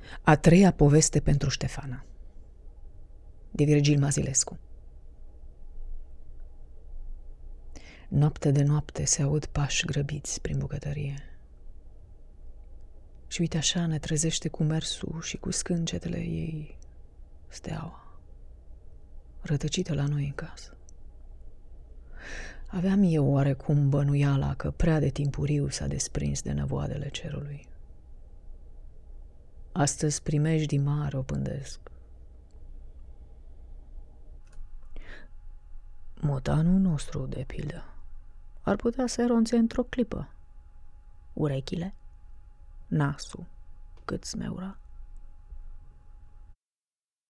A treia poveste pentru Ștefana, de Virgil Mazilescu. Noapte de noapte se aud pași grăbiți prin bucătărie. Și uite așa ne trezește cu mersul și cu scâncetele ei steaua, rătăcită la noi în casă. Aveam eu oarecum bănuiala că prea de timpuriu s-a desprins de năvoadele cerului. Astăzi primejdii mari o pândesc. Motanul nostru, de pildă, ar putea să eronțe într-o clipă urechile, nasul cât smeura,